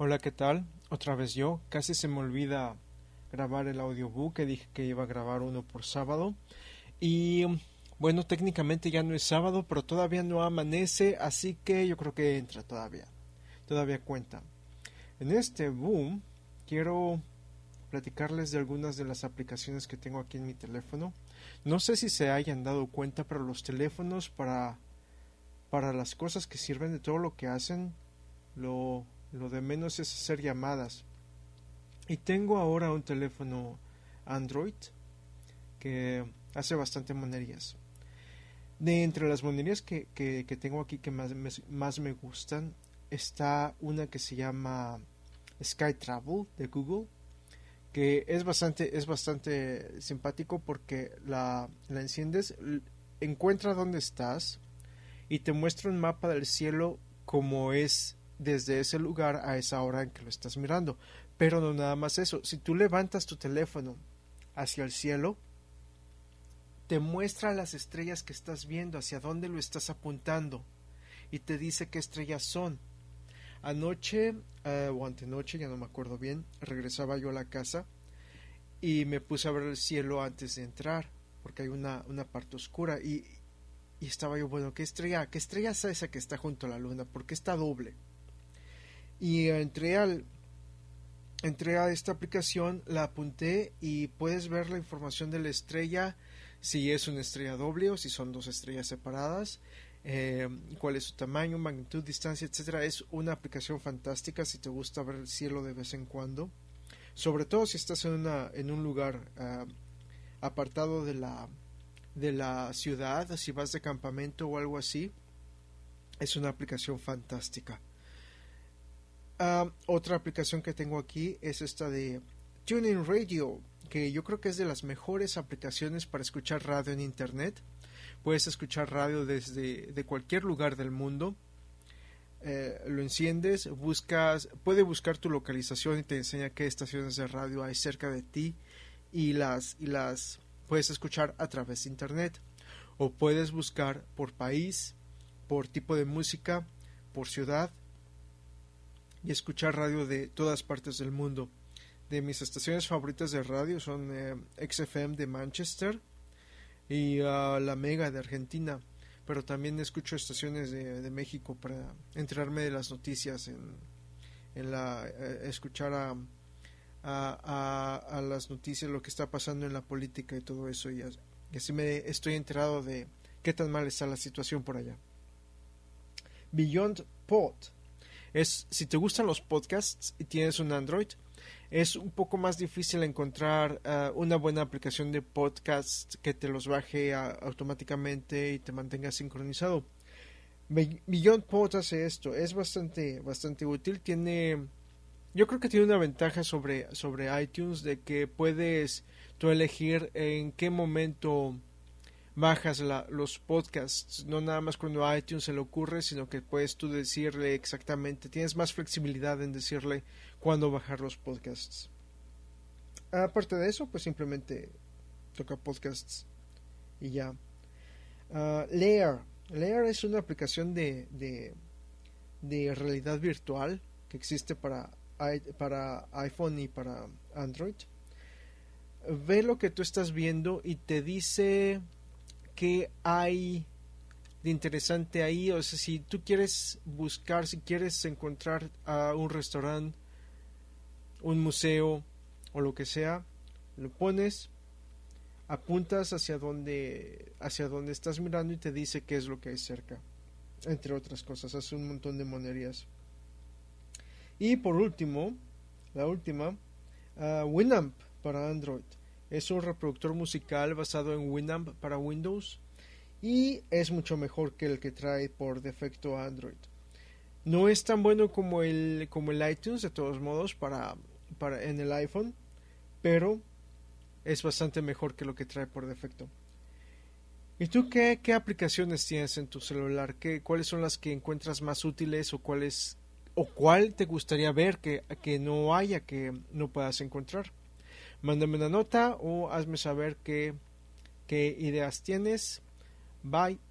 Hola, ¿qué tal? Otra vez yo. Casi se me olvida grabar el audiobook que dije que iba a grabar uno por sábado. Y bueno, técnicamente ya no es sábado, pero todavía no amanece, así que yo creo que entra todavía. Todavía cuenta. En este boom quiero platicarles de algunas de las aplicaciones que tengo aquí en mi teléfono. No sé si se hayan dado cuenta, pero los teléfonos para las cosas que sirven, de todo lo que hacen, lo de menos es hacer llamadas. Y tengo ahora un teléfono Android que hace bastante monerías. De entre las monerías que tengo aquí que más me gustan, está una que se llama Sky Travel de Google, que es bastante simpático porque la enciendes, encuentra dónde estás y te muestra un mapa del cielo como es desde ese lugar a esa hora en que lo estás mirando. Pero no nada más eso, si tú levantas tu teléfono hacia el cielo, te muestra las estrellas que estás viendo, hacia dónde lo estás apuntando y te dice qué estrellas son. Anoche o antenoche, ya no me acuerdo bien, regresaba yo a la casa y me puse a ver el cielo antes de entrar porque hay una parte oscura y estaba yo, bueno, qué estrella es esa que está junto a la luna, porque está doble. Y entré a esta aplicación, la apunté y puedes ver la información de la estrella, si es una estrella doble o si son dos estrellas separadas, cuál es su tamaño, magnitud, distancia, etcétera. Es una aplicación fantástica si te gusta ver el cielo de vez en cuando, sobre todo si estás en un lugar apartado de la ciudad, si vas de campamento o algo así. Es una aplicación fantástica. Otra aplicación que tengo aquí es esta de TuneIn Radio, que yo creo que es de las mejores aplicaciones para escuchar radio en internet. Puedes escuchar radio desde de cualquier lugar del mundo. Lo enciendes, puede buscar tu localización y te enseña qué estaciones de radio hay cerca de ti y las puedes escuchar a través de internet. O puedes buscar por país, por tipo de música, por ciudad y escuchar radio de todas partes del mundo. De mis estaciones favoritas de radio son XFM de Manchester y la Mega de Argentina, pero también escucho estaciones de México para enterarme de las noticias, escuchar a las noticias, lo que está pasando en la política y todo eso, y así me estoy enterado de qué tan mal está la situación por allá. Beyond Pod si te gustan los podcasts y tienes un Android, es un poco más difícil encontrar una buena aplicación de podcast que te los baje automáticamente y te mantenga sincronizado. Beyond Pod hace esto, es bastante útil. Yo creo que tiene una ventaja sobre iTunes, de que puedes tú elegir en qué momento bajas los podcasts, no nada más cuando a iTunes se le ocurre, sino que puedes tú decirle exactamente, tienes más flexibilidad en decirle cuándo bajar los podcasts. Aparte de eso, pues simplemente toca podcasts y ya. Lair es una aplicación de realidad virtual que existe para iPhone y para Android. Ve lo que tú estás viendo y te dice qué hay de interesante ahí. O sea, si tú quieres buscar, si quieres encontrar a un restaurante, un museo o lo que sea, lo pones, apuntas hacia donde estás mirando y te dice qué es lo que hay cerca, entre otras cosas. Hace un montón de monerías. Y por último, la última, Winamp para Android. Es un reproductor musical basado en Winamp para Windows y es mucho mejor que el que trae por defecto Android. No es tan bueno como el iTunes, de todos modos, para en el iPhone, pero es bastante mejor que lo que trae por defecto. ¿Y tú qué aplicaciones tienes en tu celular? ¿Cuáles son las que encuentras más útiles o cuál te gustaría ver que no haya, que no puedas encontrar? Mándame una nota o hazme saber qué ideas tienes. Bye.